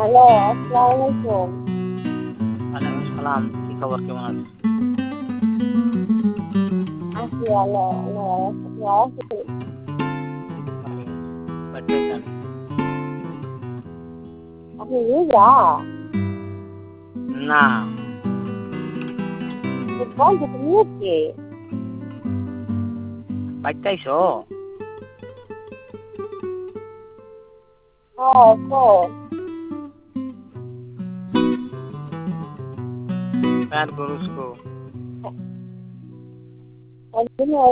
Hello, আসসালামু আলাইকুম। ওয়ালাইকুম আসসালাম। কি খবর, কেমন আছেন? আছি ভালো, ভালো আছি। ভালোই আছি। বাড়িতে আছেন? আপনি রোজা? না। বন্ধ তো নিয়েছে। বাড়িতে আইছো? কখন? প্যার গরুস্কো। একদিন